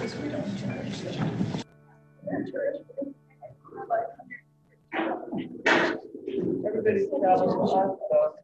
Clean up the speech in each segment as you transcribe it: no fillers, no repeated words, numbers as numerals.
Everybody's traveling a lot, though.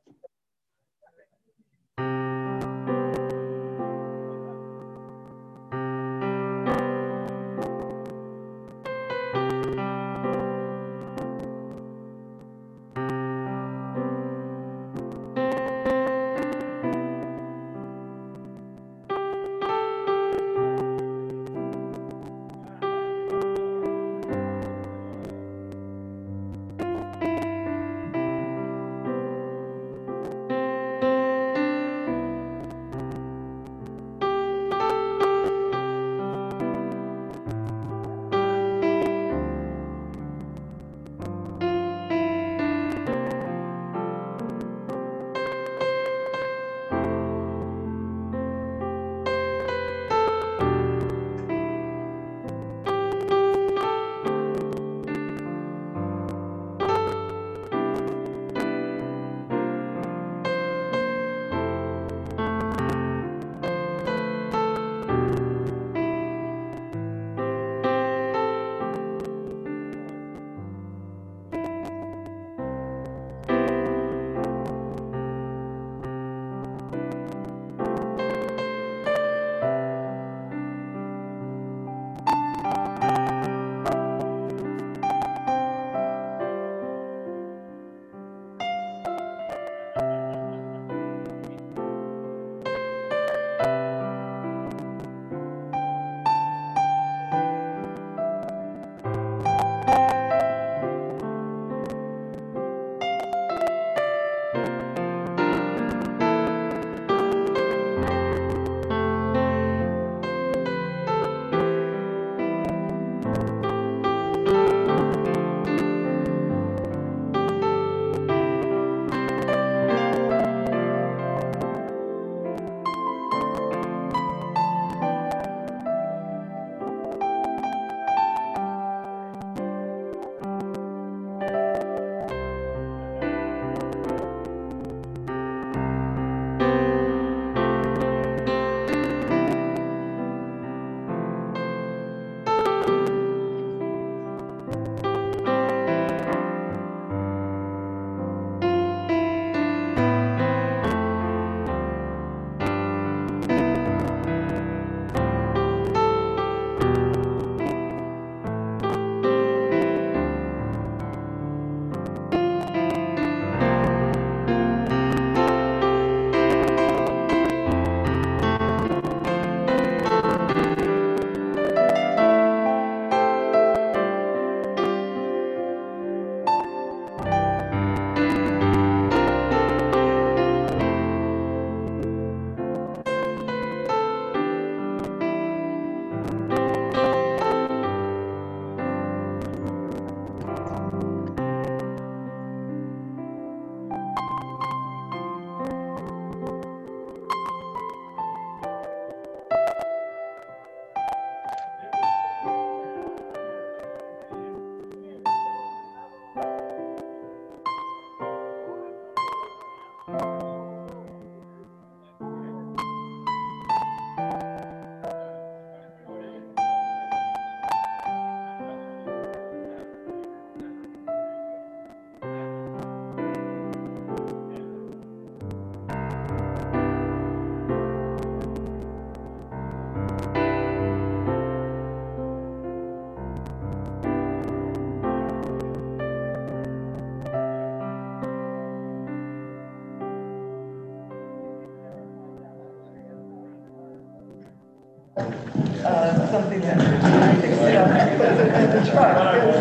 Something that I fixed it up and put it in the truck.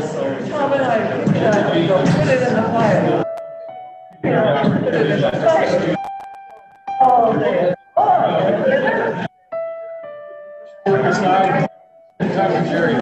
Tom and I picked it up and go put it in the fire. You know, put it in the fire. All day. Oh.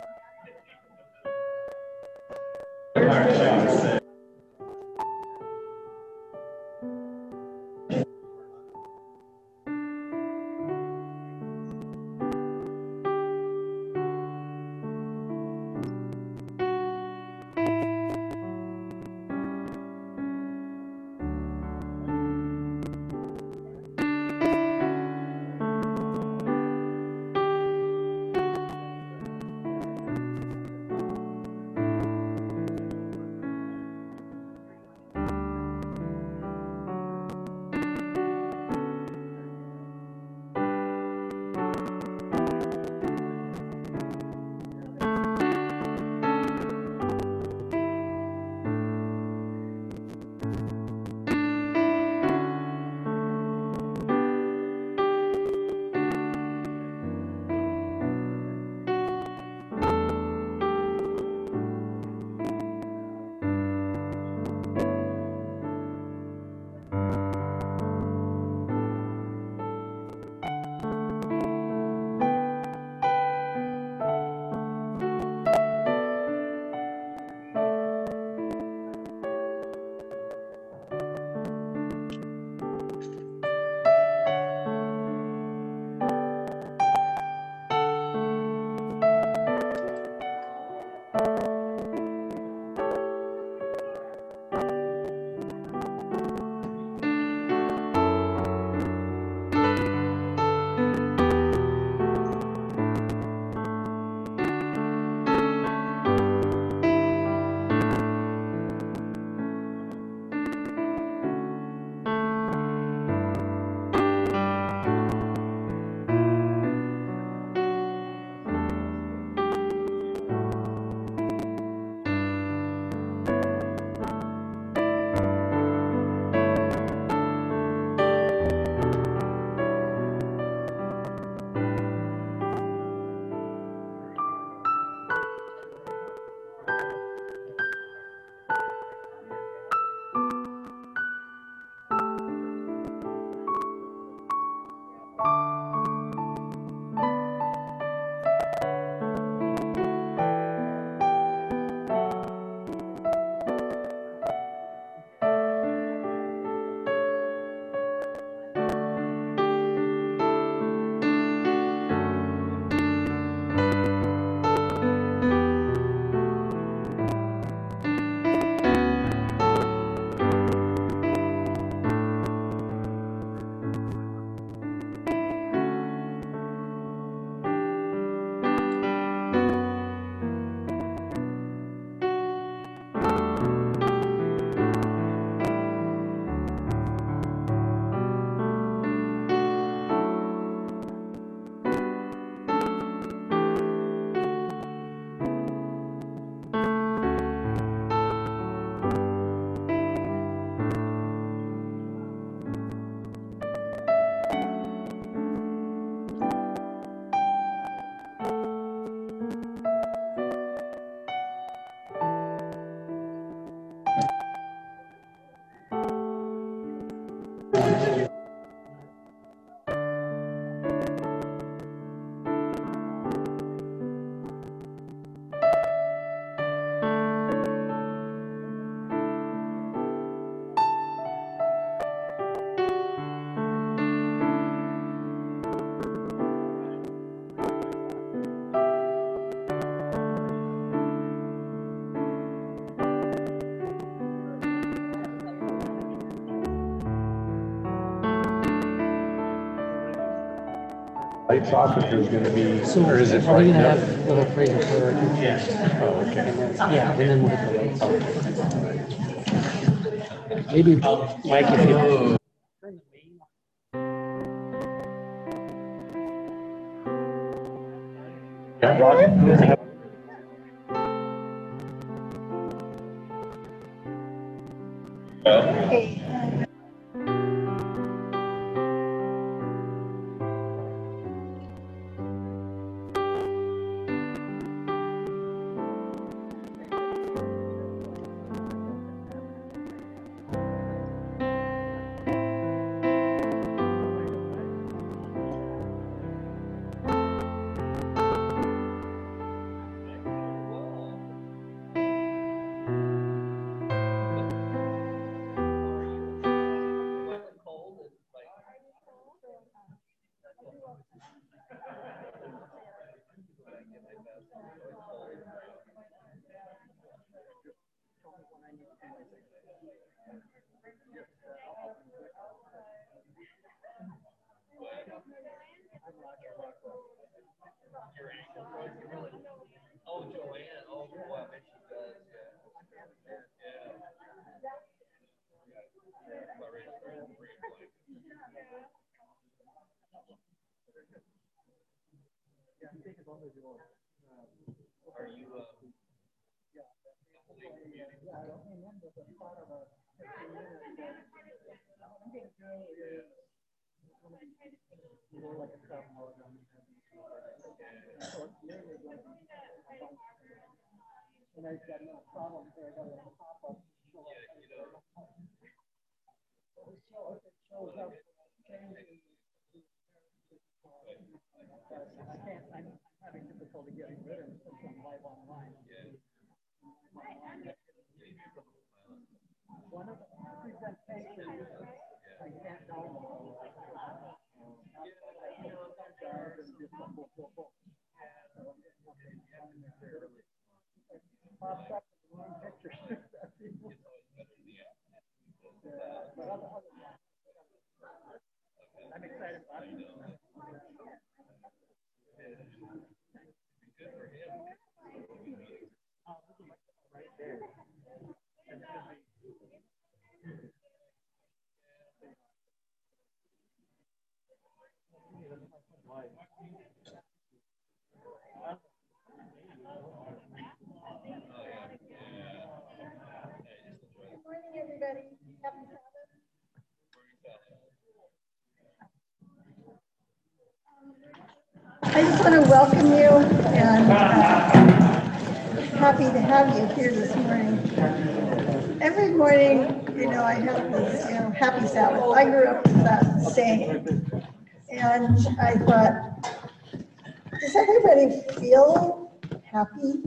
Lights off if there's going to be, So or is it are we brightened gonna up? have little praise and prayer? Oh, okay. Yeah, and then we'll hit the lights. Maybe Mike, if you. Yeah, Roger. I just want to welcome you and happy to have you here this morning. Every morning, I have this, happy Sabbath. I grew up with that saying. And I thought, does everybody feel happy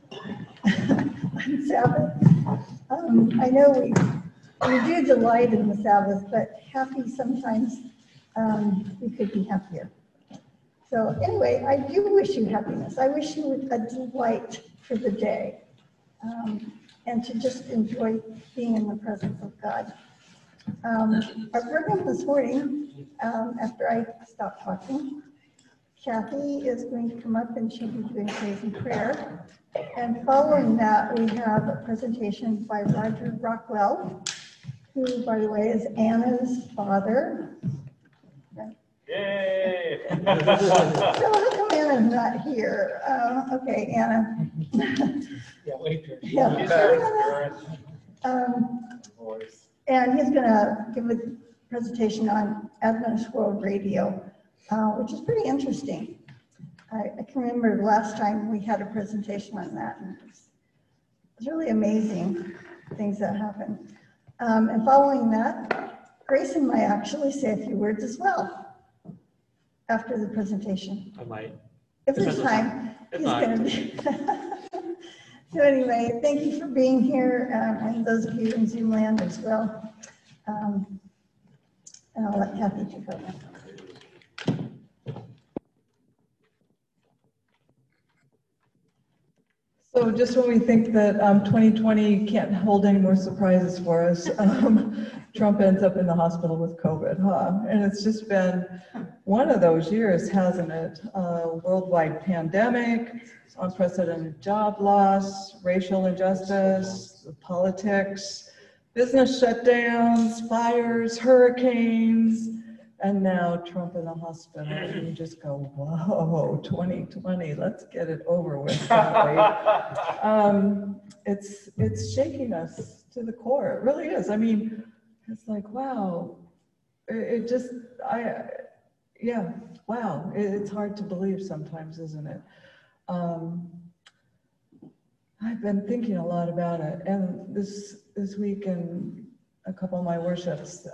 on Sabbath? I know we do delight in the Sabbath, but happy sometimes we could be happier. So anyway, I do wish you happiness. I wish you a delight for the day and to just enjoy being in the presence of God. Our program this morning, after I stop talking, Kathy is going to come up and she'll be doing praise and prayer. And following that, we have a presentation by Roger Rockwell, who, by the way, is Anna's father. Yay! So how come Anna's not here? Okay, Anna. Yeah, wait. Yeah. And he's going to give a presentation on Adventist World Radio, which is pretty interesting. I can remember the last time we had a presentation on that, and it's really amazing things that happen. And following that, Grayson might actually say a few words as well after the presentation. I might. If there's time, he's going to be. So anyway, thank you for being here, and those of you in Zoom land as well. And I'll let Kathy take over. So just when we think that 2020 can't hold any more surprises for us, Trump ends up in the hospital with COVID, huh? And it's just been one of those years, hasn't it? Worldwide pandemic, unprecedented job loss, racial injustice, politics, business shutdowns, fires, hurricanes, and now Trump in the hospital. And you just go, whoa, 2020, let's get it over with, can't we? It's shaking us to the core. It really is. I mean, it's like, wow, wow. It's hard to believe sometimes, isn't it? I've been thinking a lot about it, and this week in a couple of my worships,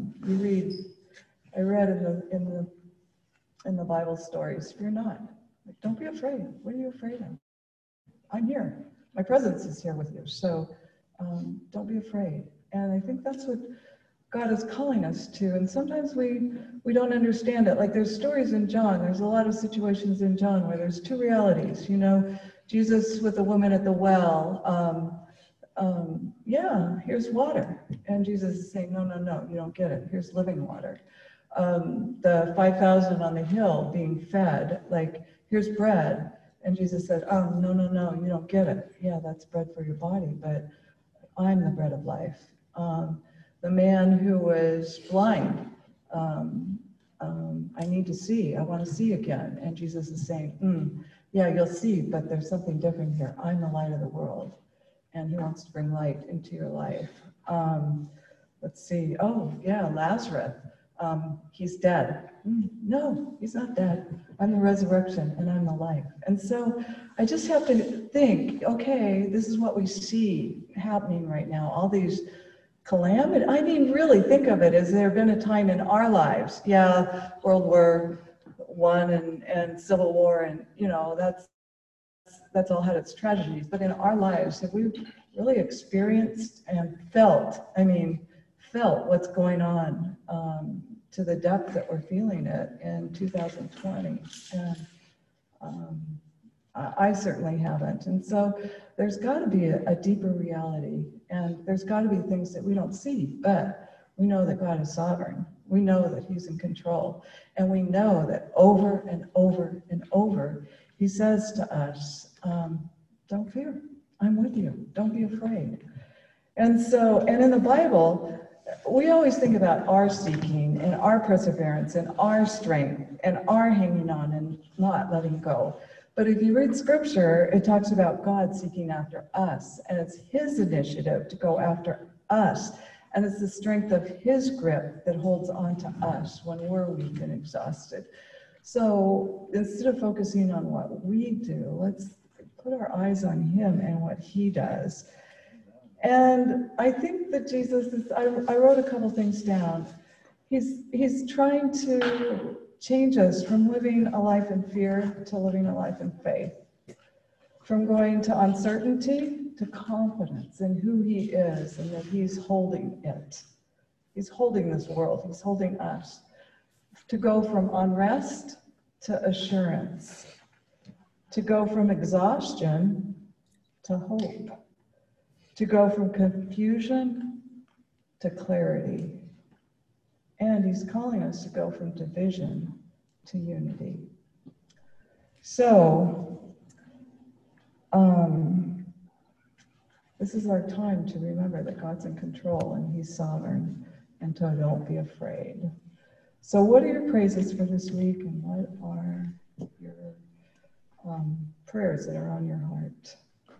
I read in the Bible stories, fear not. Like, don't be afraid. What are you afraid of? I'm here. My presence is here with you. So don't be afraid. And I think that's what God is calling us to. And sometimes we don't understand it. Like there's stories in John. There's a lot of situations in John where there's two realities. You know, Jesus with the woman at the well. Here's water. And Jesus is saying, no, you don't get it. Here's living water. The 5,000 on the hill being fed, like, here's bread. And Jesus said, oh, no, you don't get it. Yeah, that's bread for your body, but I'm the bread of life. The man who was blind, I need to see. I want to see again. And Jesus is saying, yeah, you'll see, but there's something different here. I'm the light of the world. And he wants to bring light into your life. Let's see. Oh, yeah, Lazarus. He's dead. No, he's not dead. I'm the resurrection and I'm the life. And so I just have to think, okay, this is what we see happening right now. All these calamity. I mean, really think of it. Has there been a time in our lives? Yeah, World War I and Civil War, and you know, that's all had its tragedies. But in our lives, have we really experienced and felt what's going on to the depth that we're feeling it in 2020? And I certainly haven't. And so there's got to be a deeper reality, and there's got to be things that we don't see, but we know that God is sovereign. We know that he's in control, and we know that over and over and over, he says to us, don't fear, I'm with you, don't be afraid. And so, and in the Bible, we always think about our seeking and our perseverance and our strength and our hanging on and not letting go. But if you read scripture, it talks about God seeking after us, and it's his initiative to go after us. And it's the strength of his grip that holds on to us when we're weak and exhausted. So instead of focusing on what we do, let's put our eyes on him and what he does. And I think that Jesus is, I wrote a couple things down. He's trying to change us from living a life in fear to living a life in faith. From going to uncertainty to confidence in who he is and that he's holding it. He's holding this world, he's holding us. To go from unrest to assurance. To go from exhaustion to hope. To go from confusion to clarity. And he's calling us to go from division to unity. So, this is our time to remember that God's in control and he's sovereign, and to don't be afraid. So what are your praises for this week, and what are your prayers that are on your heart?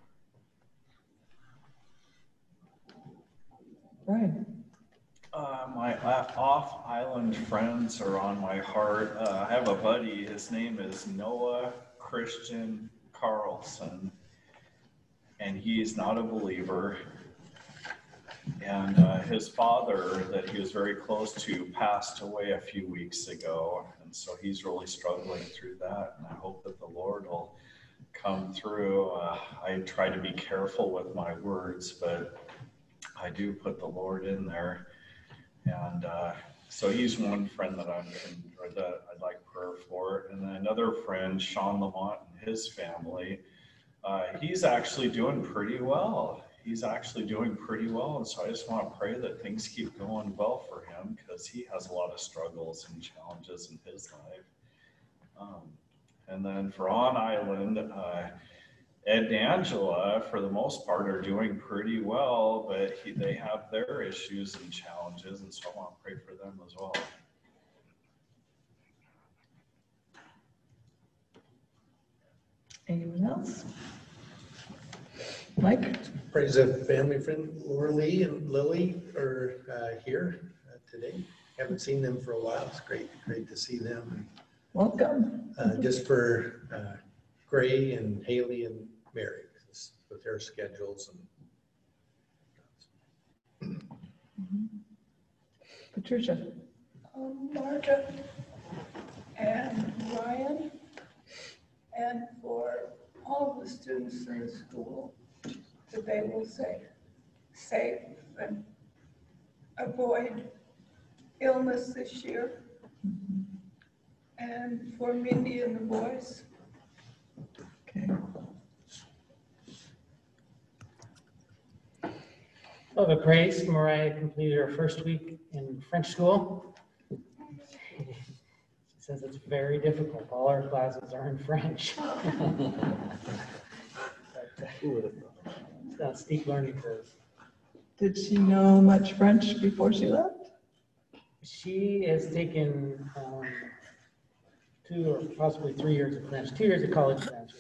Right. My off-island friends are on my heart. I have a buddy, his name is Noah Christian Carlson, and he's not a believer. And his father, that he was very close to, passed away a few weeks ago, and so he's really struggling through that, and I hope that the Lord will come through. I try to be careful with my words, but I do put the Lord in there. And so he's one friend that I'd like prayer for. And then another friend, Sean Lamont, and his family, he's actually doing pretty well. he's actually doing pretty well. And so I just want to pray that things keep going well for him because he has a lot of struggles and challenges in his life. And then for On Island, Ed and Angela, for the most part, are doing pretty well, but they have their issues and challenges, and so I want to pray for them as well. Anyone else? Mike? Praise a family friend, Laura Lee and Lily are here today. Haven't seen them for a while. It's great to see them. Welcome. Just for Gray and Haley and Mary with their schedules. And Patricia? Marta and Ryan, and for all the students in the school, that they will stay safe and avoid illness this year. And for Mindy and the boys. Okay. Oh, the praise, Mariah completed her first week in French school. She says it's very difficult. All our classes are in French. It's a steep learning curve. Did she know much French before she left? She has taken 2 or possibly 3 years of French, 2 years of college French.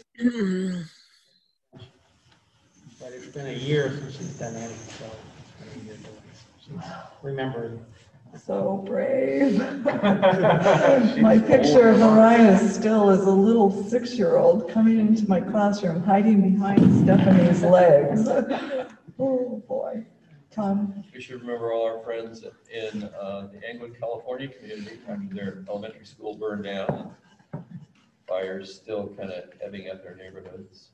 But it's been a year since she's done any, so she's remembered. So brave. My picture of Mariah still is a little 6-year-old coming into my classroom, hiding behind Stephanie's legs. Oh, boy. Tom? We should remember all our friends in the Englewood, California community after their elementary school burned down. Fires still kind of ebbing at their neighborhoods.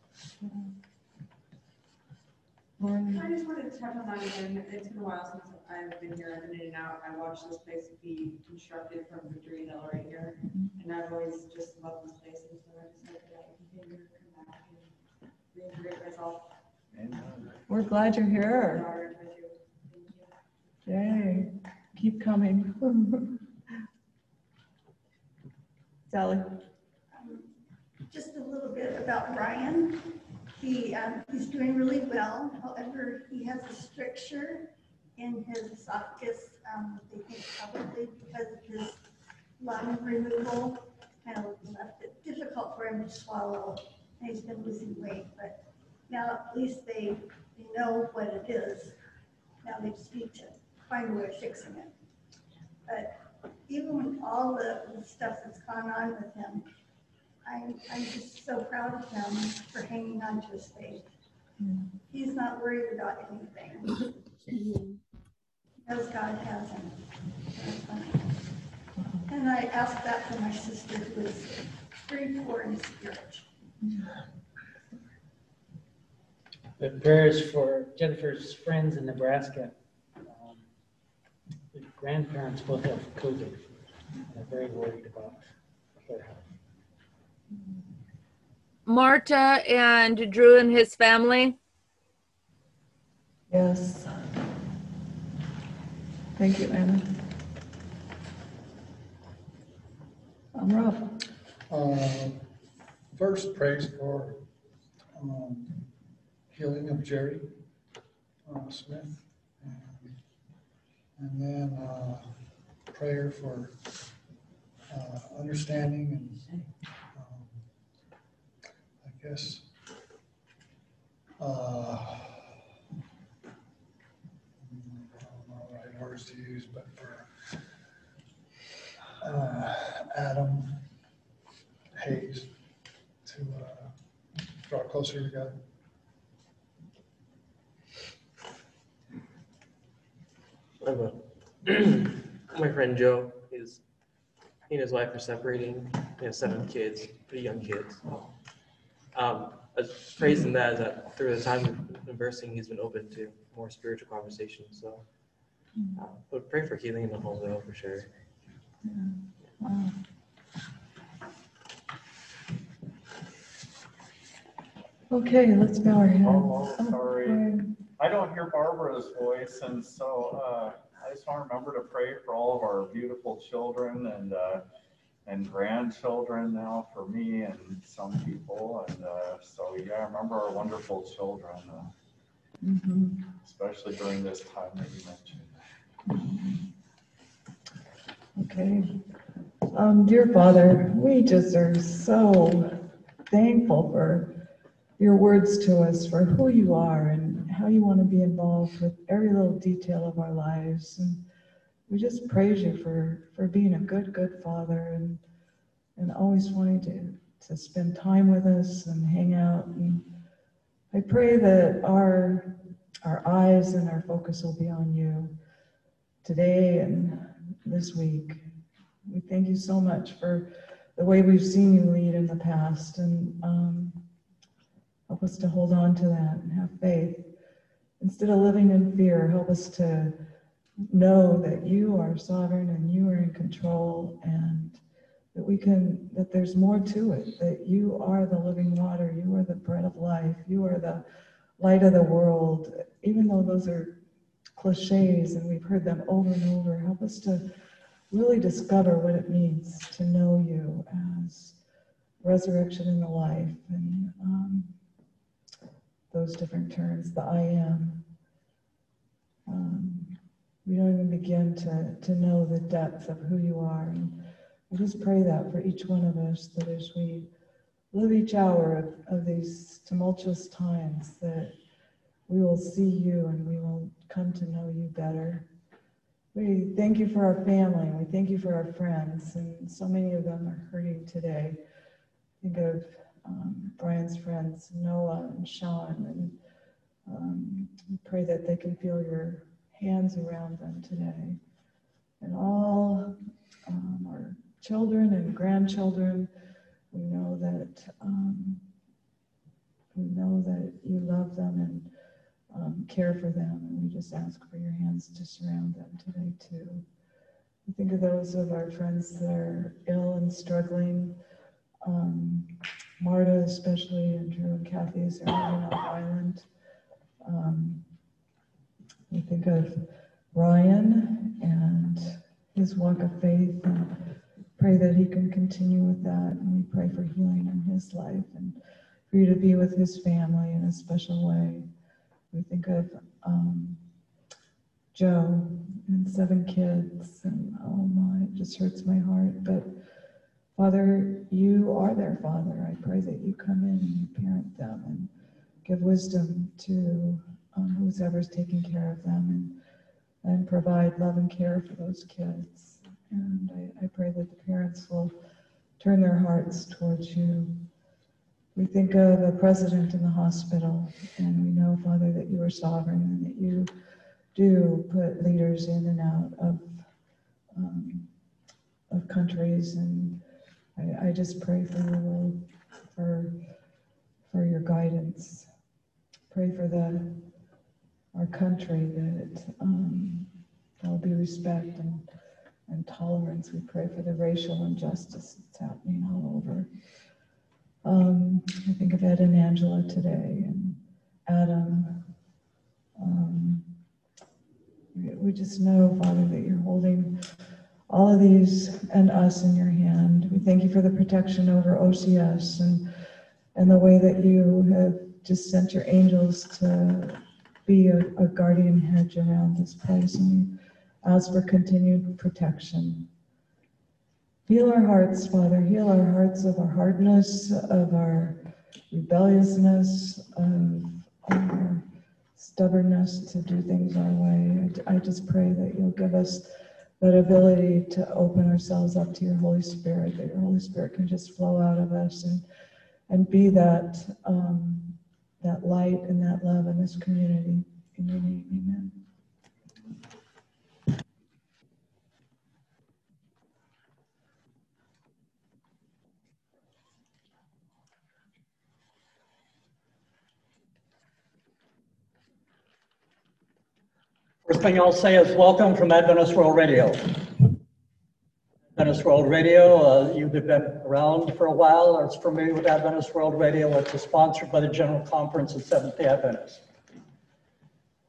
I just wanted to touch on that again. It's been a while since I've been here. I've been in and out. I watched this place be constructed from Victory Hill right here. And I've always just loved this place. And so I just hope that I continue to come back and reintegrate myself. We're glad you're here. Daughter, thank you. Yay. Keep coming. Sally? Just a little bit about Ryan. He's doing really well. However, he has a stricture in his esophagus. They think probably because of his lung removal, kind of left it difficult for him to swallow. And he's been losing weight, but now at least they know what it is. Now they just need to find a way of fixing it. But even with all the stuff that's gone on with him, I'm just so proud of him for hanging on to his faith. He's not worried about anything. He knows God has him. And I ask that for my sister who is very poor in spirit. The prayers for Jennifer's friends in Nebraska. The grandparents both have COVID. They're very worried about their health. Marta and Drew and his family. Yes. Thank you, Anna. Rob. First, praise for healing of Jerry Smith. And then prayer for understanding and I guess I don't know the right words to use, but for Adam Hayes to draw closer to God. My friend Joe, he and his wife are separating. He has 7 kids, pretty young kids. I was praising that through the time of conversing, he's been open to more spiritual conversations. So, but pray for healing in the home, though, for sure. Yeah. Wow. Okay, let's bow our heads. Oh, sorry. I don't hear Barbara's voice, and so I just want to remember to pray for all of our beautiful children and grandchildren now for me and some people. And so, yeah, remember our wonderful children, especially during this time that you mentioned. Okay. Dear Father, we just are so thankful for your words to us, for who you are and how you want to be involved with every little detail of our lives. And we just praise you for being a good Father and always wanting to spend time with us and hang out. And I pray that our eyes and our focus will be on you today and this week. We thank you so much for the way we've seen you lead in the past, and help us to hold on to that and have faith. Instead of living in fear, help us to know that you are sovereign and you are in control, and that there's more to it, that you are the living water, you are the bread of life, you are the light of the world. Even though those are cliches and we've heard them over and over, help us to really discover what it means to know you as resurrection and the life, and those different terms, the I am. We don't even begin to know the depth of who you are. And I just pray that for each one of us, that as we live each hour of these tumultuous times, that we will see you and we will come to know you better. We thank you for our family, and we thank you for our friends, and so many of them are hurting today. Think of Brian's friends, Noah and Sean, and we pray that they can feel your hands around them today. And all our children and grandchildren, we know that you love them and care for them, and we just ask for your hands to surround them today too. We think of those of our friends that are ill and struggling, Marta especially, and Drew and Kathy as they're living off island. We think of Ryan and his walk of faith, and pray that he can continue with that, and we pray for healing in his life and for you to be with his family in a special way. We think of Joe and 7 kids, and oh my, it just hurts my heart. But Father, you are their Father. I pray that you come in and you parent them and give wisdom to whoever's taking care of them, and provide love and care for those kids. And I pray that the parents will turn their hearts towards you. We think of a president in the hospital, and we know, Father, that you are sovereign and that you do put leaders in and out of countries. And I just pray for your will, for your guidance. Pray for our country, that there will be respect and tolerance. We pray for the racial injustice that's happening all over. I think of Ed and Angela today, and Adam. We just know, Father, that you're holding all of these and us in your hand. We thank you for the protection over OCS and the way that you have just sent your angels to be a guardian hedge around this place. And we ask for continued protection. Heal our hearts, Father. Heal our hearts of our hardness, of our rebelliousness, of our stubbornness to do things our way. I just pray that you'll give us that ability to open ourselves up to your Holy Spirit, that your Holy Spirit can just flow out of us and be that light and that love in this community. In your name, amen. First thing I'll say is welcome from Adventist World Radio. Adventist World Radio, you've been around for a while, or it's familiar with Adventist World Radio. It's sponsored by the General Conference of Seventh-day Adventists.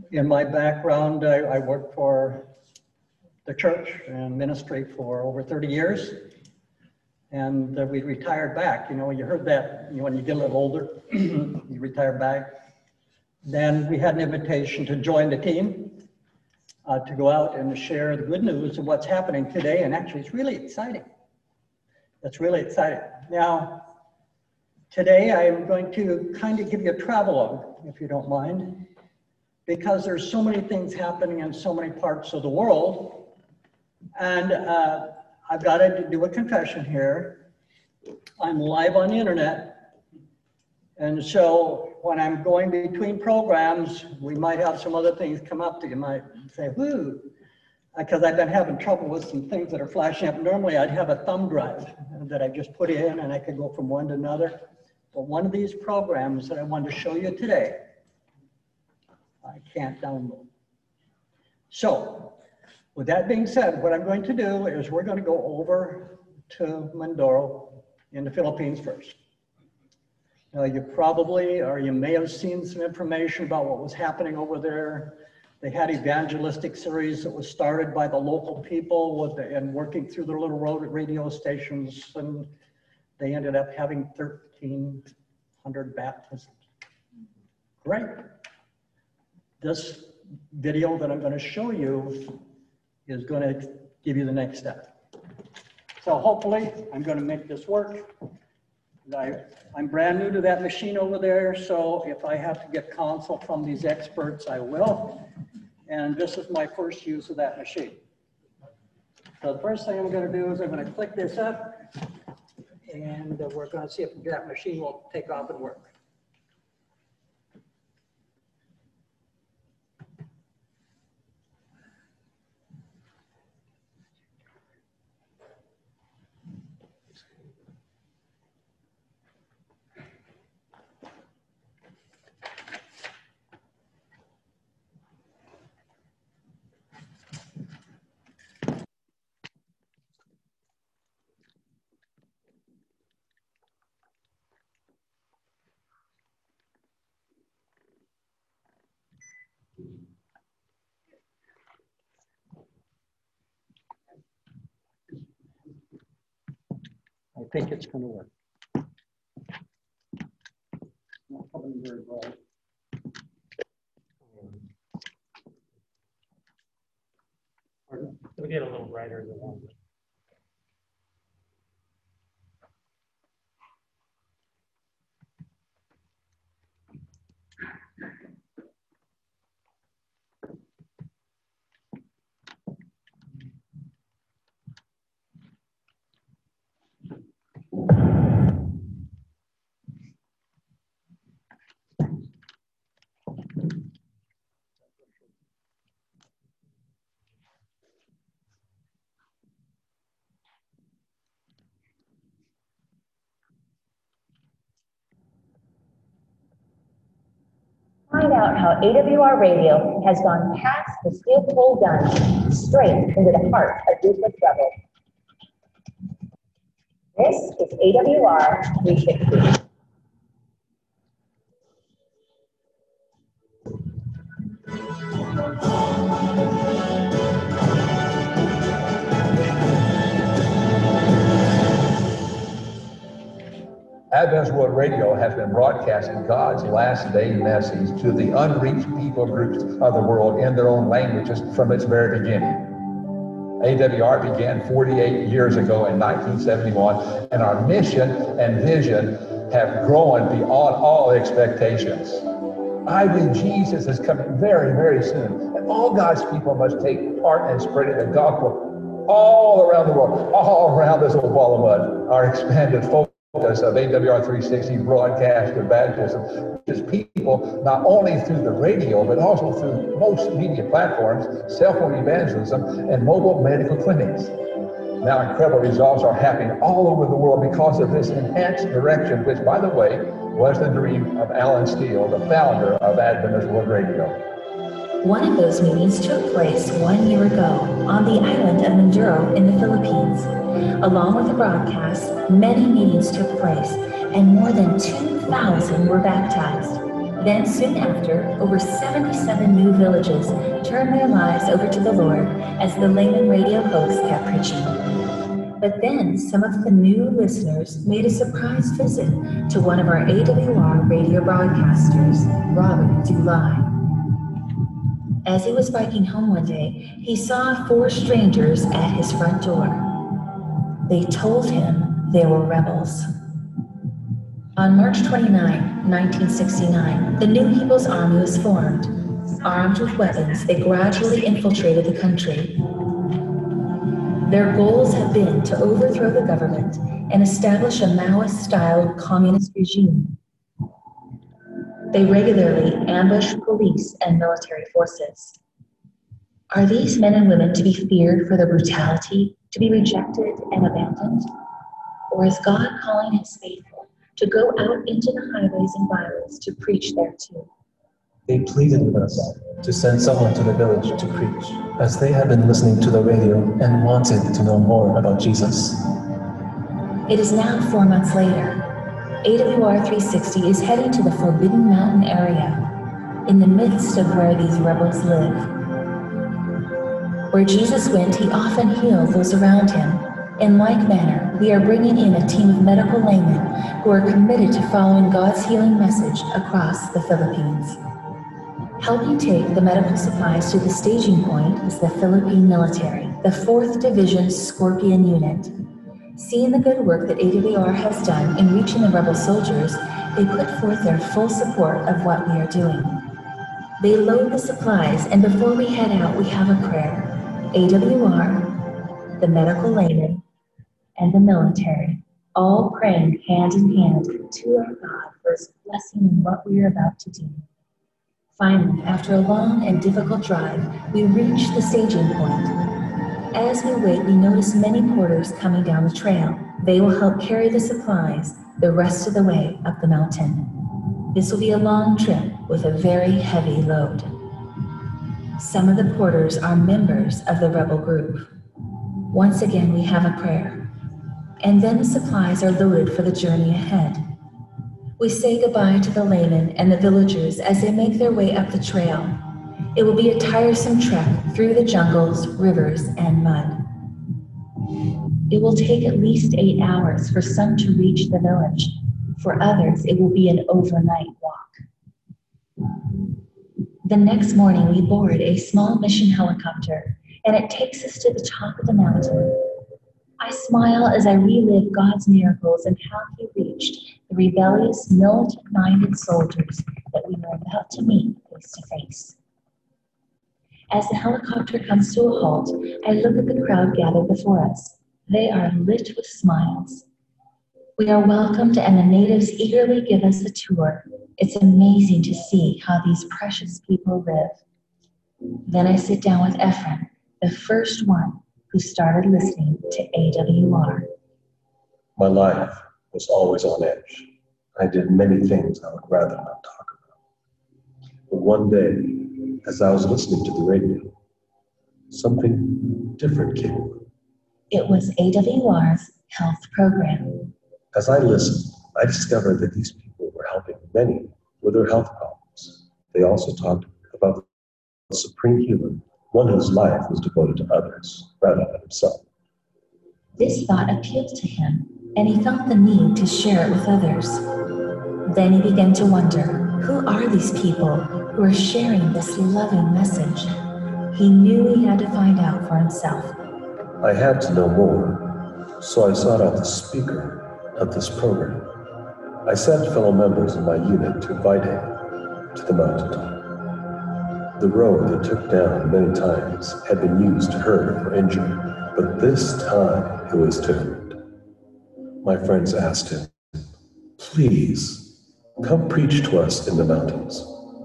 In my background, I worked for the church and ministry for over 30 years. And we retired back. You know, you heard that when you get a little older, you retire back. Then we had an invitation to join the team, to go out and share the good news of what's happening today. And actually, it's really exciting. It's really exciting. Now, today I'm going to kind of give you a travelogue, if you don't mind, because there's so many things happening in so many parts of the world. And I've got to do a confession here. I'm live on the internet. And so when I'm going between programs, we might have some other things come up that you might say, whoo, because I've been having trouble with some things that are flashing up. Normally I'd have a thumb drive that I just put in and I could go from one to another. But one of these programs that I wanted to show you today, I can't download. So, with that being said, what I'm going to do is we're going to go over to Mindoro in the Philippines first. Now, you probably, or you may have seen some information about what was happening over there. They had evangelistic series that was started by the local people and working through their little radio stations, and they ended up having 1,300 baptisms. Great. This video that I'm going to show you is going to give you the next step. So hopefully I'm going to make this work. I'm brand new to that machine over there, so if I have to get counsel from these experts, I will. And this is my first use of that machine. So the first thing I'm going to do is I'm going to click this up, and we're going to see if that machine will take off and work. I think it's going to work. Not coming very bright. It'll get a little brighter than one. Find out how AWR radio has gone past the steel pole gun straight into the heart of ruthless rebels. This is AWR 360. Adventist World Radio has been broadcasting God's last day message to the unreached people groups of the world in their own languages from its very beginning. AWR began 48 years ago in 1971, and our mission and vision have grown beyond all expectations. I believe Jesus is coming very, very soon, and all God's people must take part in spreading the gospel all around the world, all around this old ball of mud. Our expanded focus of AWR 360 broadcast of baptism is people not only through the radio but also through most media platforms, cell phone evangelism, and mobile medical clinics. Now incredible results are happening all over the world because of this enhanced direction, which, by the way, was the dream of Alan Steele, the founder of Adventist World Radio. One of those meetings took place 1 year ago on the island of Mindoro in the Philippines. Along with the broadcast, many meetings took place and more than 2,000 were baptized. Then soon after, over 77 new villages turned their lives over to the Lord as the Layman radio host kept preaching. But then some of the new listeners made a surprise visit to one of our AWR radio broadcasters, Robert Zulai. As he was biking home one day, he saw 4 strangers at his front door. They told him they were rebels. On March 29, 1969, the New People's Army was formed. Armed with weapons, they gradually infiltrated the country. Their goals have been to overthrow the government and establish a Maoist-style communist regime. They regularly ambush police and military forces. Are these men and women to be feared for their brutality, to be rejected and abandoned? Or is God calling his faithful to go out into the highways and byways to preach there too? They pleaded with us to send someone to the village to preach, as they had been listening to the radio and wanted to know more about Jesus. It is now 4 months later. AWR 360 is heading to the Forbidden Mountain area, in the midst of where these rebels live. Where Jesus went, he often healed those around him. In like manner, we are bringing in a team of medical laymen who are committed to following God's healing message across the Philippines. Helping take the medical supplies to the staging point is the Philippine military, the 4th Division Scorpion Unit. Seeing the good work that AWR has done in reaching the rebel soldiers, they put forth their full support of what we are doing. They load the supplies, and before we head out, we have a prayer. AWR, the medical laymen, and the military, all praying hand in hand to our God for his blessing in what we are about to do. Finally, after a long and difficult drive, we reach the staging point. As we wait, we notice many porters coming down the trail. They will help carry the supplies the rest of the way up the mountain. This will be a long trip with a very heavy load. Some of the porters are members of the rebel group. Once again, we have a prayer. And then the supplies are loaded for the journey ahead. We say goodbye to the laymen and the villagers as they make their way up the trail. It will be a tiresome trek through the jungles, rivers, and mud. It will take at least 8 hours for some to reach the village. For others, it will be an overnight walk. The next morning, we board a small mission helicopter, and it takes us to the top of the mountain. I smile as I relive God's miracles and how he reached the rebellious, militant-minded soldiers that we were about to meet face to face. As the helicopter comes to a halt, I look at the crowd gathered before us. They are lit with smiles. We are welcomed and the natives eagerly give us a tour. It's amazing to see how these precious people live. Then I sit down with Ephraim, the first one who started listening to AWR. My life was always on edge. I did many things I would rather not talk about. But one day, as I was listening to the radio, something different came on. It was AWR's health program. As I listened, I discovered that these people were helping many with their health problems. They also talked about the supreme healer, one whose life was devoted to others rather than himself. This thought appealed to him, and he felt the need to share it with others. Then he began to wonder, who are these people who are sharing this loving message? He knew he had to find out for himself. I had to know more, so I sought out the speaker of this program. I sent fellow members of my unit to invite him to the mountaintop. The road they took down many times had been used to hurt or injure, but this time it was different. My friends asked him, "Please, come preach to us in the mountains."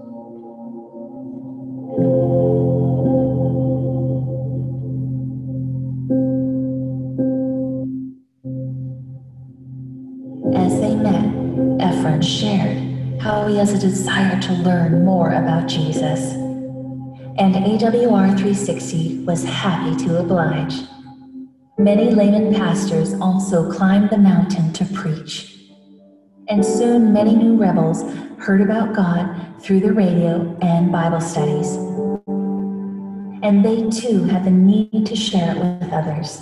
As they met, Ephraim shared how he has a desire to learn more about Jesus. And AWR 360 was happy to oblige. Many layman pastors also climbed the mountain to preach. And soon many new rebels heard about God through the radio and Bible studies. And they too had the need to share it with others.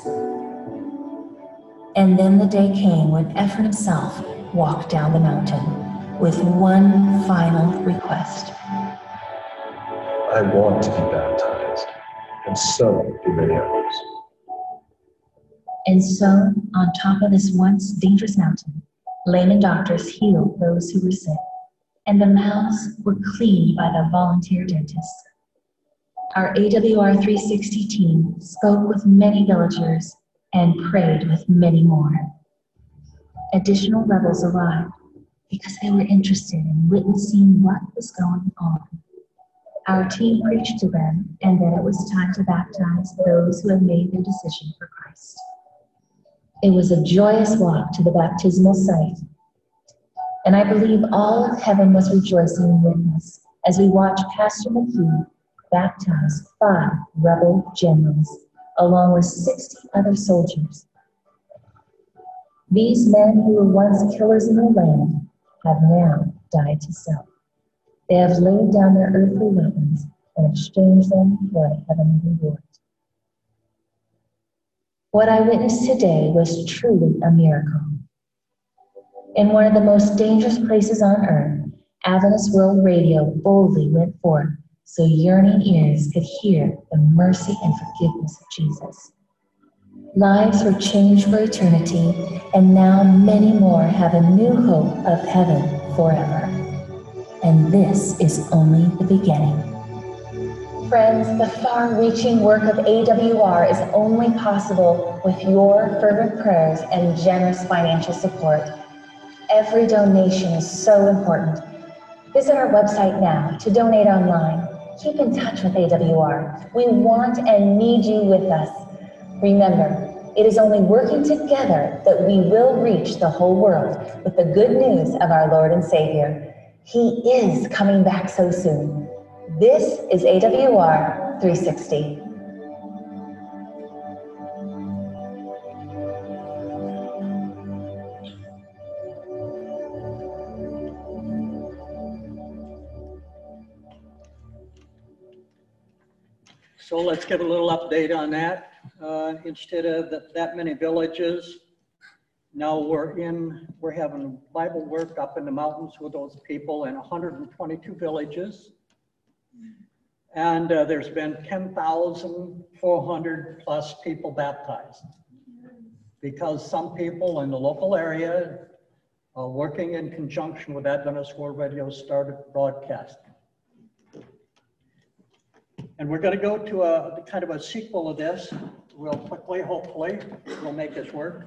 And then the day came when Ephraim himself walked down the mountain with one final request. I want to be baptized, and so do many others. And so, on top of this once dangerous mountain, layman doctors healed those who were sick, and the mouths were cleaned by the volunteer dentists. Our AWR 360 team spoke with many villagers and prayed with many more. Additional rebels arrived because they were interested in witnessing what was going on. Our team preached to them, and then it was time to baptize those who had made their decision for Christ. It was a joyous walk to the baptismal site, and I believe all of heaven was rejoicing with us as we watched Pastor McKee baptize 5 rebel generals, along with 60 other soldiers. These men who were once killers in the land have now died to self. They have laid down their earthly weapons and exchanged them for a heavenly reward. What I witnessed today was truly a miracle. In one of the most dangerous places on earth, Adventist World Radio boldly went forth so yearning ears could hear the mercy and forgiveness of Jesus. Lives were changed for eternity, and now many more have a new hope of heaven forever. And this is only the beginning. Friends, the far-reaching work of AWR is only possible with your fervent prayers and generous financial support. Every donation is so important. Visit our website now to donate online. Keep in touch with AWR. We want and need you with us. Remember, it is only working together that we will reach the whole world with the good news of our Lord and Savior. He is coming back so soon. This is AWR 360. So let's get a little update on that. Instead of that many villages, now we're having Bible work up in the mountains with those people in 122 villages. And there's been 10,400 plus people baptized. Because some people in the local area, working in conjunction with Adventist World Radio, started broadcasting. And we're going to go to a kind of a sequel of this real quickly, hopefully. We'll make this work.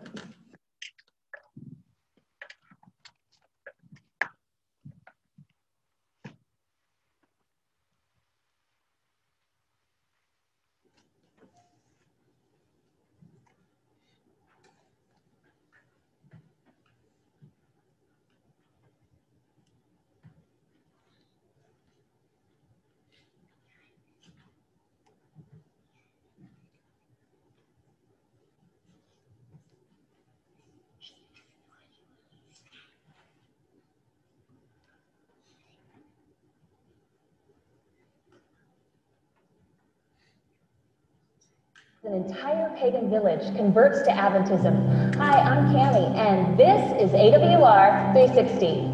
An entire pagan village converts to Adventism. Hi, I'm Cammie, and this is AWR 360.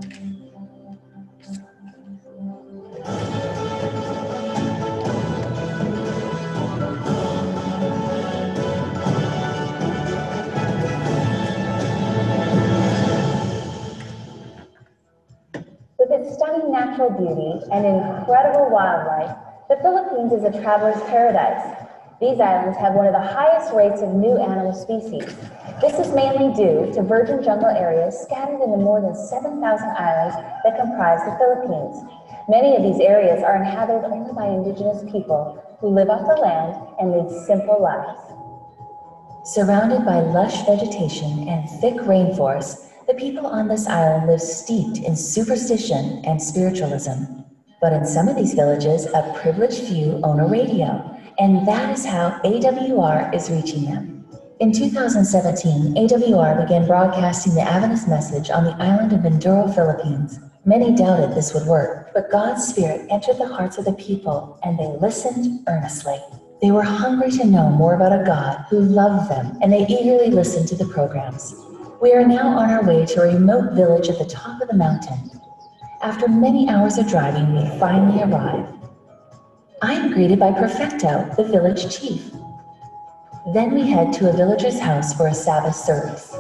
With its stunning natural beauty and incredible wildlife, the Philippines is a traveler's paradise. These islands have one of the highest rates of new animal species. This is mainly due to virgin jungle areas scattered in the more than 7,000 islands that comprise the Philippines. Many of these areas are inhabited only by indigenous people who live off the land and lead simple lives. Surrounded by lush vegetation and thick rainforests, the people on this island live steeped in superstition and spiritualism. But in some of these villages, a privileged few own a radio, and that is how AWR is reaching them. In 2017, AWR began broadcasting the Adventist message on the island of Mindoro, Philippines. Many doubted this would work, but God's Spirit entered the hearts of the people, and they listened earnestly. They were hungry to know more about a God who loved them, and they eagerly listened to the programs. We are now on our way to a remote village at the top of the mountain. After many hours of driving, we finally arrive. I am greeted by Perfecto, the village chief. Then we head to a villager's house for a Sabbath service.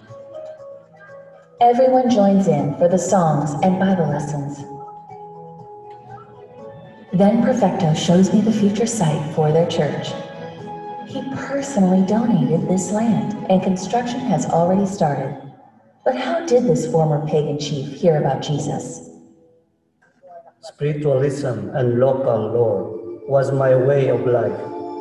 Everyone joins in for the songs and Bible lessons. Then Perfecto shows me the future site for their church. He personally donated this land, and construction has already started. But how did this former pagan chief hear about Jesus? Spiritualism and local lore was my way of life.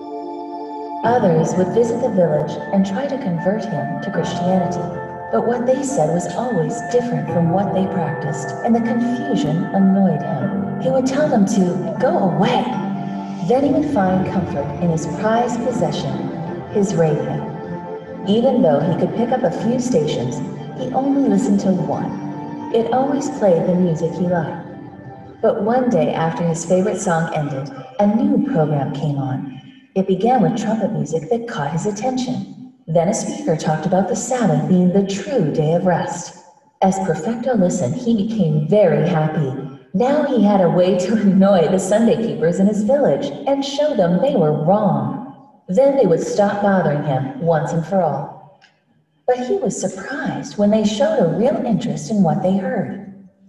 Others would visit the village and try to convert him to Christianity. But what they said was always different from what they practiced, and the confusion annoyed him. He would tell them to go away. Then he would find comfort in his prized possession, his radio. Even though he could pick up a few stations, he only listened to one. It always played the music he liked. But one day after his favorite song ended, a new program came on. It began with trumpet music that caught his attention. Then a speaker talked about the Sabbath being the true day of rest. As Perfecto listened, he became very happy. Now he had a way to annoy the Sunday keepers in his village and show them they were wrong. Then they would stop bothering him once and for all. But he was surprised when they showed a real interest in what they heard.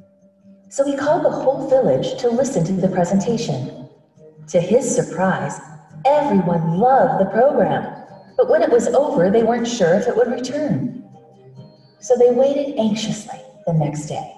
So he called the whole village to listen to the presentation. To his surprise, everyone loved the program, but when it was over, they weren't sure if it would return. So they waited anxiously the next day.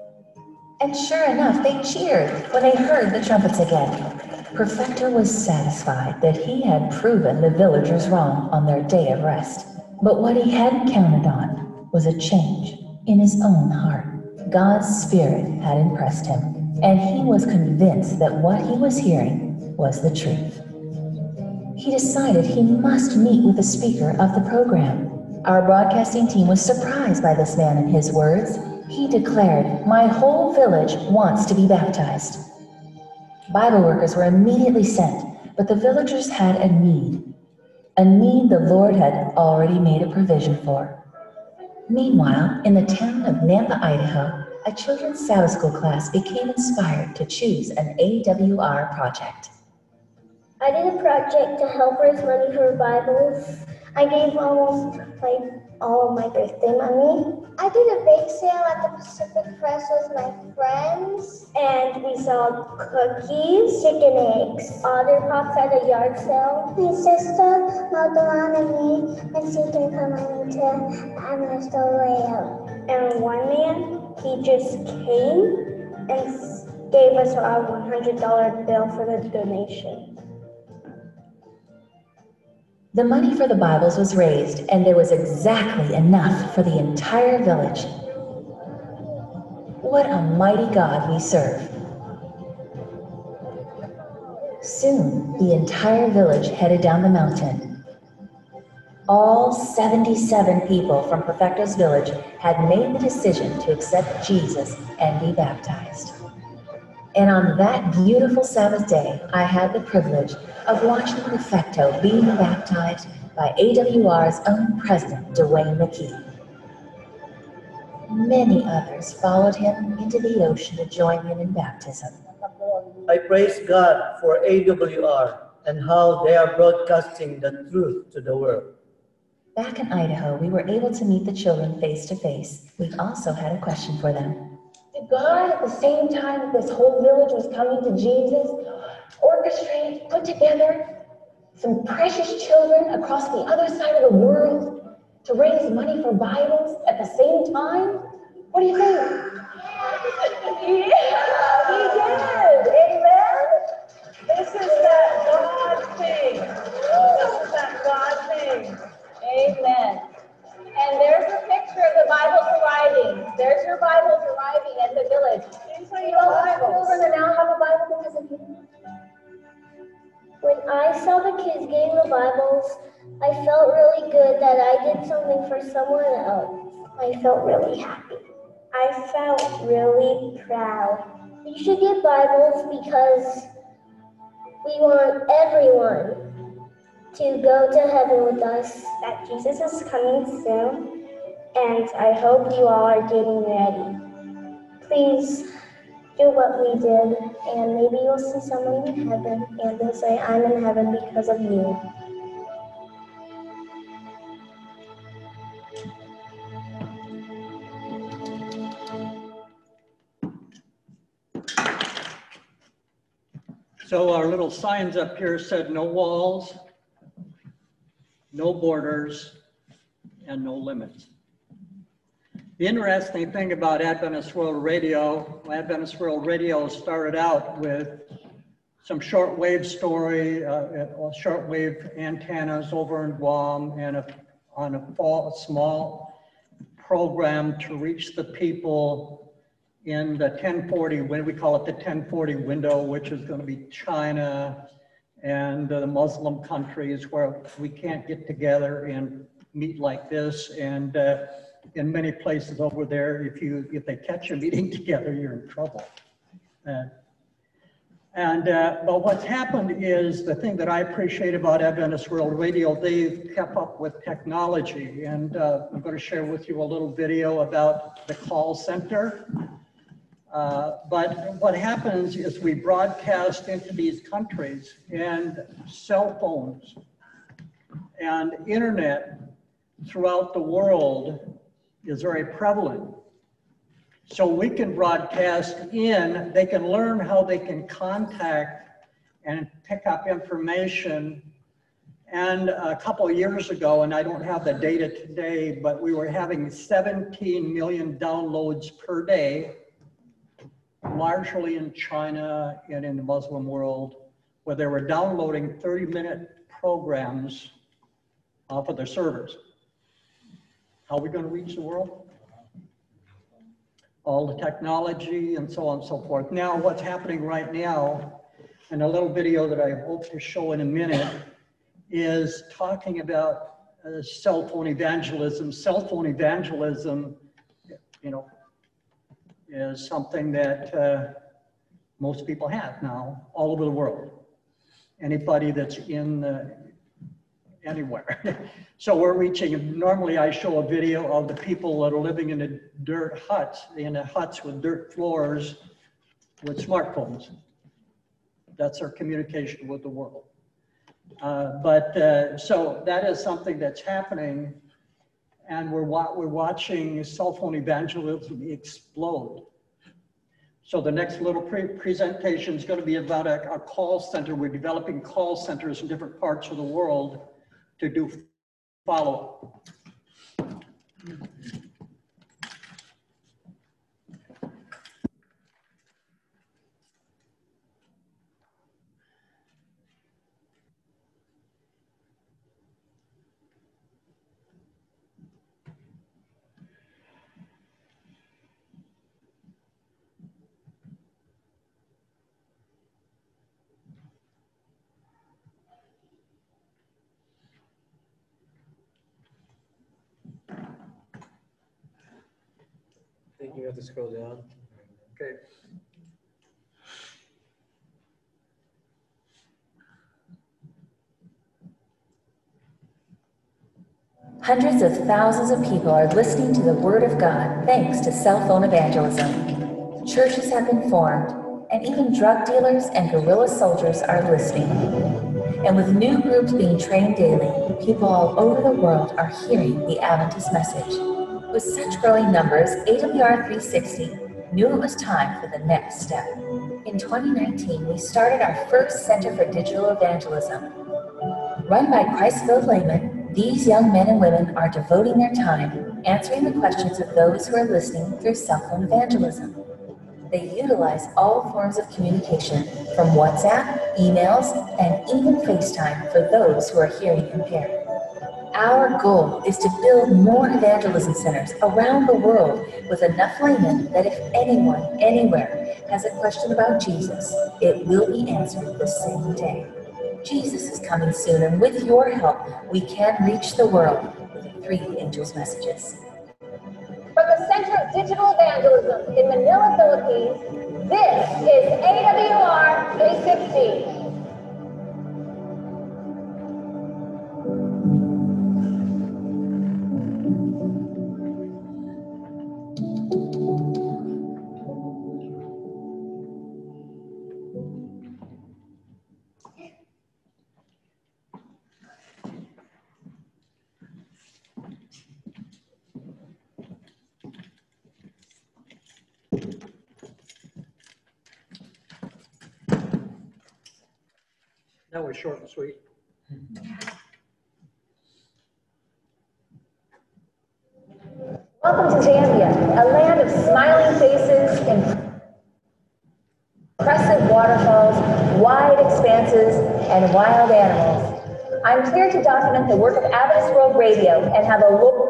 And sure enough, they cheered when they heard the trumpets again. Perfecto was satisfied that he had proven the villagers wrong on their day of rest. But what he hadn't counted on was a change in his own heart. God's Spirit had impressed him, and he was convinced that what he was hearing was the truth. He decided he must meet with the speaker of the program. Our broadcasting team was surprised by this man and his words. He declared, "My whole village wants to be baptized." Bible workers were immediately sent, but the villagers had a need the Lord had already made a provision for. Meanwhile, in the town of Nampa, Idaho, a children's Sabbath school class became inspired to choose an AWR project. I did a project to help raise money for Bibles. I gave almost all of my birthday money. I did a bake sale at the Pacific Press with my friends, and we sold cookies, chicken eggs, otter pops at a yard sale. My sister mowed the lawn and me, and she can come on to Ernesto layout. And one man, he just came and gave us a $100 bill for the donation. The money for the Bibles was raised, and there was exactly enough for the entire village. What a mighty God we serve. Soon, the entire village headed down the mountain. All 77 people from Perfecto's village had made the decision to accept Jesus and be baptized. And on that beautiful Sabbath day, I had the privilege of watching Perfecto being baptized by AWR's own president, Dwayne McKee. Many others followed him into the ocean to join him in baptism. I praise God for AWR and how they are broadcasting the truth to the world. Back in Idaho, we were able to meet the children face to face. We also had a question for them. Did God, at the same time that this whole village was coming to Jesus, orchestrate, put together some precious children across the other side of the world to raise money for Bibles at the same time? What do you think? Yeah, he did. Amen. This is that God thing. This is that God thing. Amen. And there's a picture of the Bibles arriving. There's your Bibles arriving at the village. These are your Bibles. Children that now have a Bible because of you. When I saw the kids getting the Bibles, I felt really good that I did something for someone else. I felt really happy. I felt really proud. We should get Bibles because we want everyone to go to heaven with us. That Jesus is coming soon, and I hope you all are getting ready. Please do what we did, and maybe you'll see someone in heaven, and they'll say, I'm in heaven because of you. So our little signs up here said no walls, no borders, and no limits. The interesting thing about Adventist World Radio started out with some shortwave shortwave antennas over in Guam and on a small program to reach the people in the 1040, when we call it the 1040 window, which is going to be China and the Muslim countries where we can't get together and meet like this. And in many places over there, if they catch you meeting together, you're in trouble. But what's happened is the thing that I appreciate about Adventist World Radio, they've kept up with technology. And I'm going to share with you a little video about the call center. But what happens is we broadcast into these countries, and cell phones and internet throughout the world is very prevalent. So we can broadcast in, they can learn how they can contact and pick up information. And a couple of years ago, and I don't have the data today, but we were having 17 million downloads per day, largely in China and in the Muslim world, where they were downloading 30-minute programs off of their servers. How are we going to reach the world? All the technology and so on and so forth. Now, what's happening right now, and a little video that I hope to show in a minute, is talking about cell phone evangelism. Cell phone evangelism, is something that most people have now all over the world. Anybody that's in anywhere. So we're reaching, normally I show a video of the people that are living in the dirt huts, in the huts with dirt floors with smartphones. That's our communication with the world. So that is something that's happening, and we're watching cell phone evangelism explode. So the next little presentation is going to be about a call center. We're developing call centers in different parts of the world to do follow-up. I think you have to scroll down. Okay. Hundreds of thousands of people are listening to the Word of God thanks to cell phone evangelism. Churches have been formed, and even drug dealers and guerrilla soldiers are listening. And with new groups being trained daily, people all over the world are hearing the Adventist message. With such growing numbers, AWR 360 knew it was time for the next step. In 2019, we started our first Center for Digital Evangelism. Run by Christ-filled laymen, these young men and women are devoting their time answering the questions of those who are listening through cell phone evangelism. They utilize all forms of communication, from WhatsApp, emails, and even FaceTime for those who are hearing impaired. Our goal is to build more evangelism centers around the world with enough laymen that if anyone, anywhere, has a question about Jesus, it will be answered the same day. Jesus is coming soon, and with your help, we can reach the world with the 3 angels' messages. From the Center of Digital Evangelism in Manila, Philippines, this is AWR 360. That was short and sweet. Welcome to Zambia, a land of smiling faces, impressive waterfalls, wide expanses, and wild animals. I'm here to document the work of Adventist World Radio and have a look.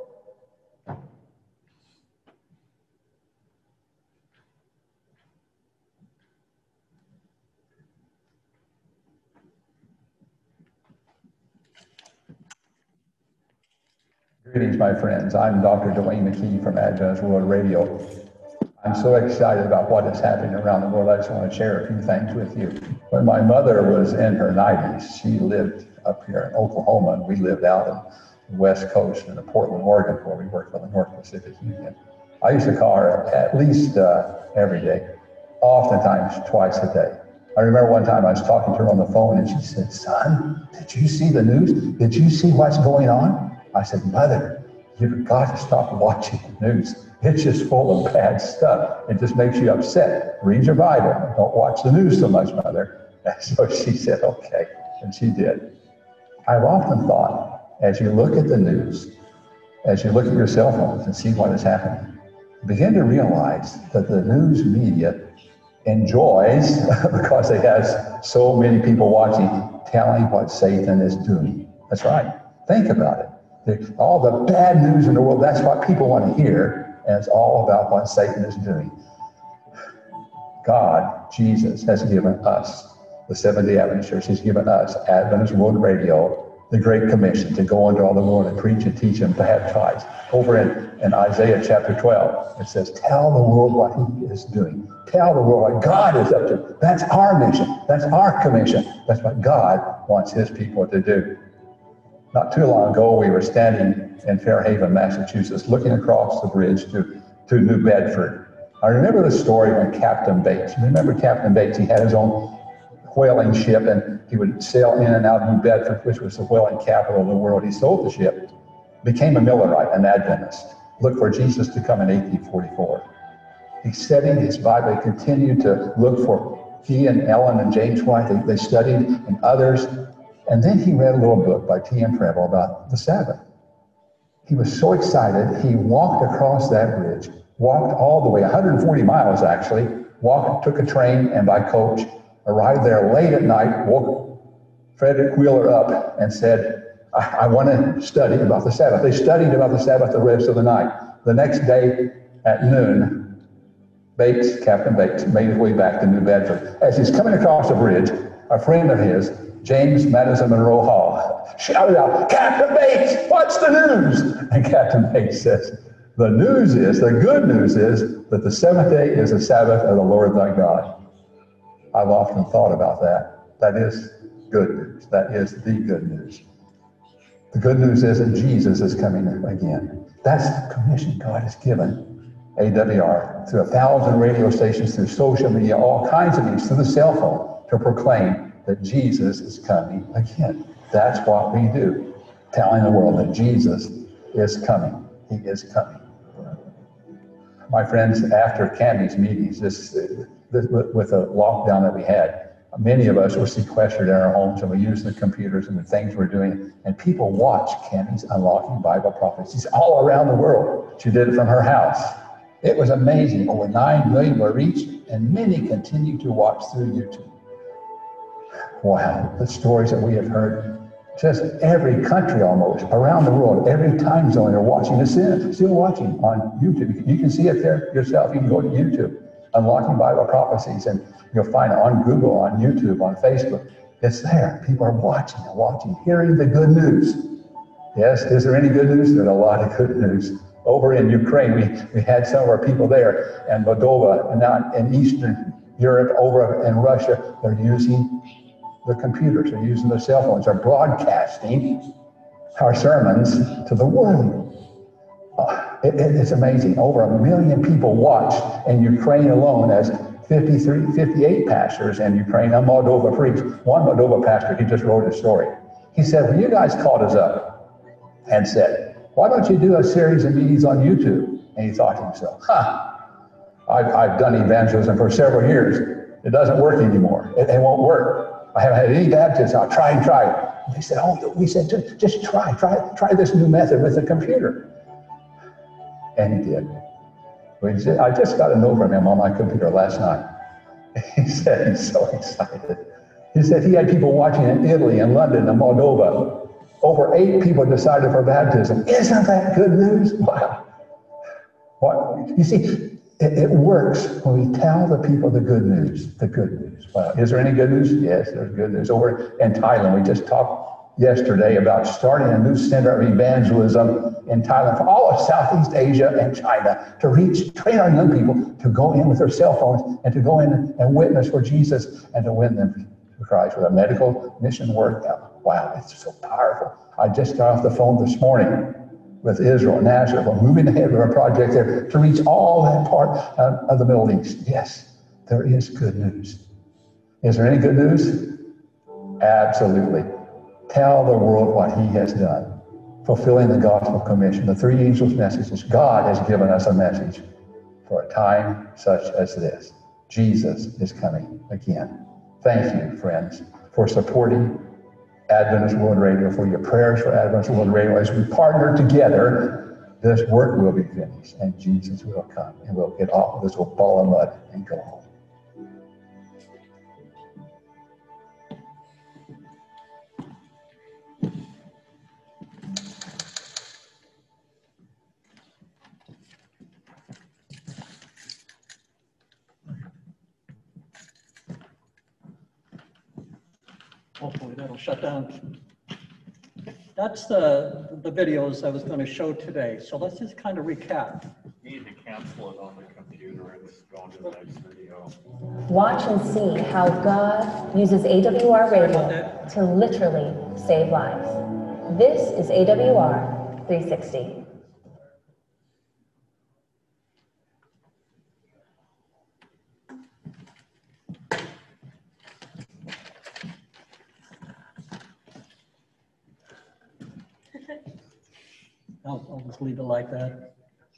Greetings, my friends. I'm Dr. Dwayne McKee from Adventist World Radio. I'm so excited about what is happening around the world. I just want to share a few things with you. When my mother was in her 90s, she lived up here in Oklahoma, and we lived out on the West Coast in Portland, Oregon, where we worked for the North Pacific Union. I used to call her at least every day, oftentimes twice a day. I remember one time I was talking to her on the phone, and she said, "Son, did you see the news? Did you see what's going on?" I said, "Mother, you've got to stop watching the news. It's just full of bad stuff. It just makes you upset. Read your Bible. Don't watch the news so much, Mother." And so she said, "Okay," and she did. I've often thought, as you look at the news, as you look at your cell phones and see what is happening, begin to realize that the news media enjoys, because it has so many people watching, telling what Satan is doing. That's right. Think about it. All the bad news in the world, that's what people want to hear, and it's all about what Satan is doing. God, Jesus, has given us, the Seventh-day Adventist Church, has given us, Adventist World Radio, the Great Commission to go into all the world and preach and teach and baptize. Over in Isaiah chapter 12, it says, tell the world what he is doing. Tell the world what God is up to. That's our mission. That's our commission. That's what God wants his people to do. Not too long ago, we were standing in Fairhaven, Massachusetts, looking across the bridge to New Bedford. I remember the story when Captain Bates, you remember Captain Bates? He had his own whaling ship, and he would sail in and out of New Bedford, which was the whaling capital of the world. He sold the ship, became a Millerite, an Adventist, looked for Jesus to come in 1844. He studied his Bible, he continued to look for, he and Ellen and James White, they studied, and others. And then he read a little book by T.M. Preble about the Sabbath. He was so excited, he walked across that bridge, walked all the way, 140 miles actually, took a train and by coach, arrived there late at night, woke Frederick Wheeler up and said, I want to study about the Sabbath. They studied about the Sabbath the rest of the night. The next day at noon, Captain Bates, made his way back to New Bedford. As he's coming across the bridge, a friend of his, James Madison Monroe Hall, shouted out, "Captain Bates, what's the news?" And Captain Bates says, the good news is that the seventh day is the Sabbath of the Lord thy God. I've often thought about that. That is good news. That is the good news. The good news is that Jesus is coming again. That's the commission God has given AWR through 1,000 radio stations, through social media, all kinds of means, through the cell phone, to proclaim that Jesus is coming again. That's what we do, telling the world that Jesus is coming. He is coming. My friends, after Cammy's meetings, with the lockdown that we had, many of us were sequestered in our homes, and we used the computers and the things we're doing, and people watched Cammy's Unlocking Bible Prophecies all around the world. She did it from her house. It was amazing. Over 9 million were reached, and many continue to watch through YouTube. Wow, the stories that we have heard. Just every country almost, around the world, every time zone, they're watching this still watching on YouTube. You can see it there yourself. You can go to YouTube, Unlocking Bible Prophecies, and you'll find it on Google, on YouTube, on Facebook. It's there. People are watching and watching, hearing the good news. Yes, is there any good news? There's a lot of good news. Over in Ukraine, we had some of our people there, and Moldova, and now in Eastern Europe, over in Russia, they're using the computers, they're using the cell phones, they're broadcasting our sermons to the world. It's amazing. Over 1 million people watched in Ukraine alone, as 58 pastors in Ukraine, and Moldova preached. One Moldova pastor, he just wrote a story. He said, when you guys called us up and said, why don't you do a series of meetings on YouTube? And he thought to himself, I've done evangelism for several years. It doesn't work anymore. It won't work. I haven't had any baptism. I'll try and try it. They said, we said, just try this new method with the computer. And he did. I just got a note from him on my computer last night. He said he's so excited. He said he had people watching in Italy and London and Moldova. Over 8 people decided for baptism. Isn't that good news? Wow. What? You see, it works when we tell the people the good news. The good news. Wow. Is there any good news? Yes, there's good news. Over in Thailand, we just talked yesterday about starting a new center of evangelism in Thailand for all of Southeast Asia and China to train our young people to go in with their cell phones and to go in and witness for Jesus and to win them to Christ with a medical mission work. Wow, it's so powerful. I just got off the phone this morning with Israel, Nazareth. We're moving ahead with our project there to reach all that part of the Middle East. Yes, there is good news. Is there any good news? Absolutely. Tell the world what he has done, fulfilling the gospel commission. The 3 angels' messages. God has given us a message for a time such as this. Jesus is coming again. Thank you, friends, for supporting Adventist World Radio, for your prayers for Adventist World Radio. As we partner together, this work will be finished and Jesus will come and we'll get off of this little ball of mud and go home. Hopefully that'll shut down. That's the videos I was going to show today. So let's just kind of recap. You need to cancel it on the computer. It's going to the next video. Watch and see how God uses AWR Radio to literally save lives. This is AWR 360. I'll just leave it like that.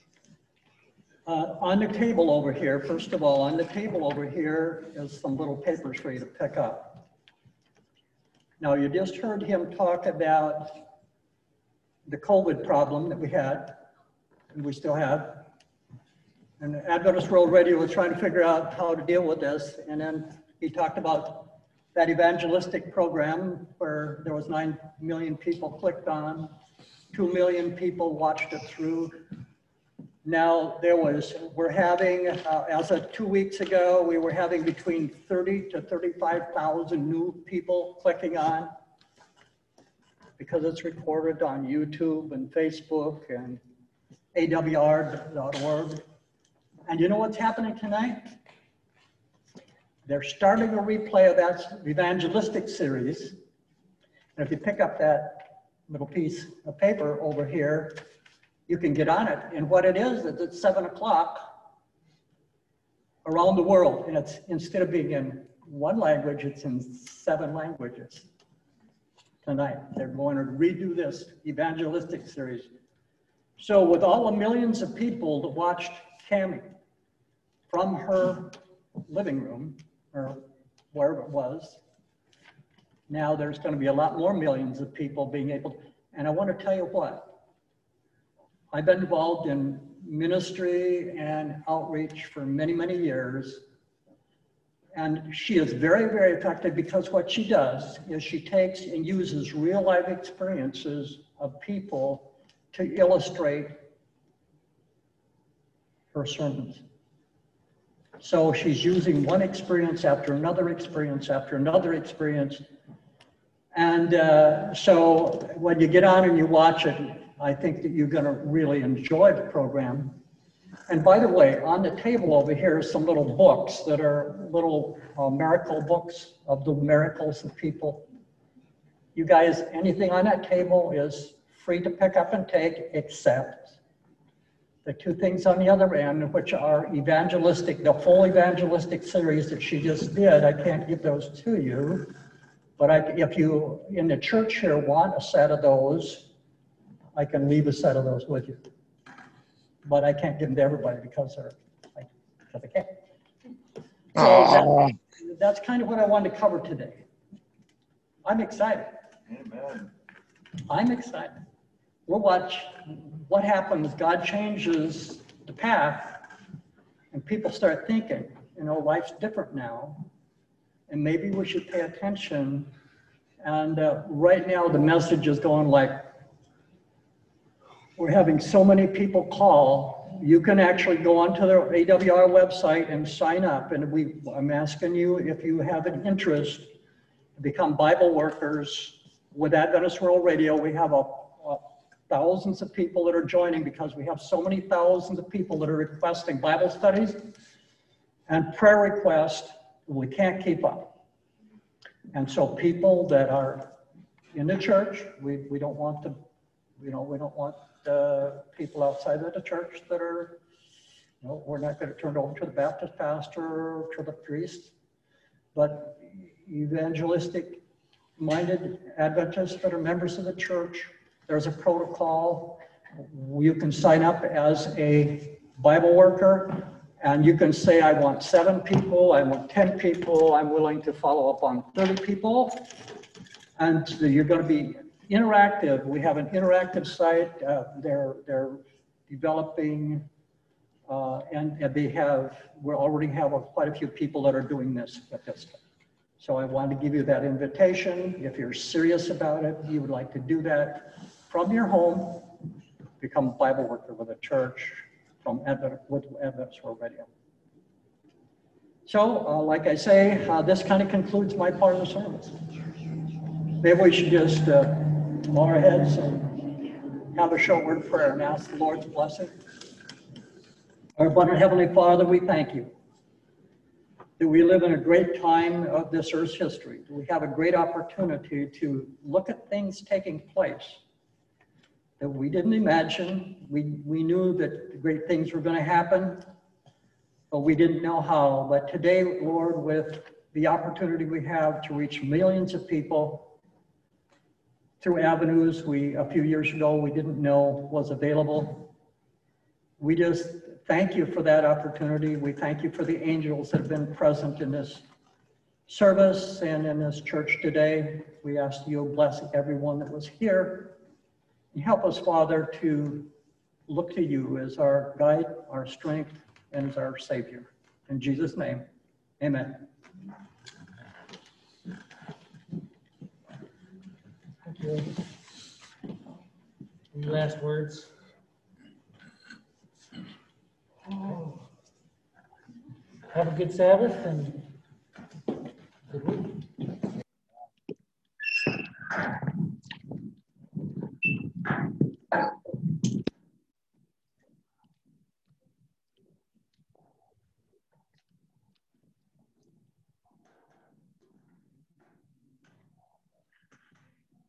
On the table over here, first of all, on the table over here is some little papers for you to pick up. Now, you just heard him talk about the COVID problem that we had, and we still have. And Adventist World Radio was trying to figure out how to deal with this. And then he talked about that evangelistic program where there was 9 million people clicked on. 2 million people watched it through. Now we're having, as of 2 weeks ago, we were having between 30 to 35,000 new people clicking on because it's recorded on YouTube and Facebook and awr.org. And you know what's happening tonight? They're starting a replay of that evangelistic series. And if you pick up that little piece of paper over here, you can get on it. And what it is it's 7 o'clock around the world. And it's, instead of being in one language, it's in 7 languages tonight. They're going to redo this evangelistic series. So with all the millions of people that watched Cammie from her living room or wherever it was, now there's going to be a lot more millions of people being able to, and I want to tell you what, I've been involved in ministry and outreach for many, many years. And she is very, very effective because what she does is she takes and uses real life experiences of people to illustrate her sermons. So she's using one experience after another experience after another experience. And so when you get on and you watch it, I think that you're going to really enjoy the program. And by the way, on the table over here are some little books that are little miracle books of the miracles of people. You guys, anything on that table is free to pick up and take, except the two things on the other end, which are evangelistic, the full evangelistic series that she just did. I can't give those to you, but if you in the church here want a set of those, I can leave a set of those with you. But I can't give them to everybody because I can't. So that's kind of what I wanted to cover today. I'm excited. Amen. I'm excited. We'll watch what happens. God changes the path and people start thinking, you know, life's different now. And maybe we should pay attention. And right now the message is going like, we're having so many people call. You can actually go onto the AWR website and sign up. And I'm asking you if you have an interest to become Bible workers with Adventist World Radio. We have thousands of people that are joining because we have so many thousands of people that are requesting Bible studies and prayer requests. We can't keep up. And so people that are in the church, we don't want to, we don't want people outside of the church that are, you know, we're not going to turn it over to the Baptist pastor or to the priest, but evangelistic minded Adventists that are members of the church. There's a protocol. You can sign up as a Bible worker and you can say, I want 7 people, I want 10 people, I'm willing to follow up on 30 people. And you're going to be interactive. We have an interactive site. They're developing and we already have quite a few people that are doing this at this time. So I wanted to give you that invitation. If you're serious about it, you would like to do that from your home, become a Bible worker with a church with Adventist World Radio. So, like I say, this kind of concludes my part of the service. Maybe we should just bow our heads and have a short word of prayer and ask the Lord's blessing. Our abundant Heavenly Father, we thank you that we live in a great time of this earth's history. We have a great opportunity to look at things taking place that we didn't imagine. We knew that great things were going to happen, but we didn't know how. But today, Lord, with the opportunity we have to reach millions of people through avenues a few years ago we didn't know was available. We just thank you for that opportunity. We thank you for the angels that have been present in this service and in this church today. We ask you to bless everyone that was here. And help us, Father, to look to you as our guide, our strength, and as our Savior. In Jesus' name, amen. Thank you. Any last words? Have a good Sabbath and good week.